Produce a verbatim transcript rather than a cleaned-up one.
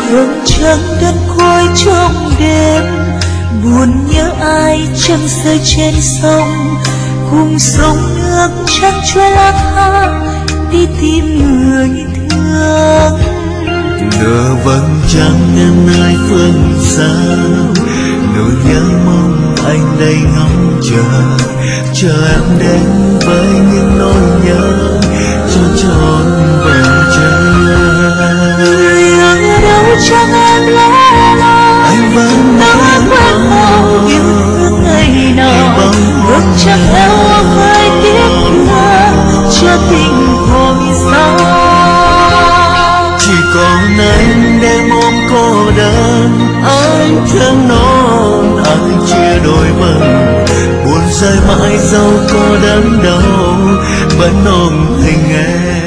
hương trắng đơn côi trong đêm, buồn nhớ ai trăng rơi trên sông, cùng sông nước trắng trôi lang thang đi tìm người thương. Nửa vầng trăng em nơi phương xa, nỗi nhớ mong anh đây ngóng chờ, chờ em đến với những nỗi nhớ cho trọn vẹn trời. Người ở đâu chẳng em lẽ loi, Anh vẫn đã quên mong yêu thương ngày nào, ước chẳng eo với tiếc thương cho tình hồi sau. Chỉ còn anh đêm ôm cô đơn, anh thương non anh chia đôi bờ, buồn rơi mãi dẫu có đớn đau vẫn ôm hình em.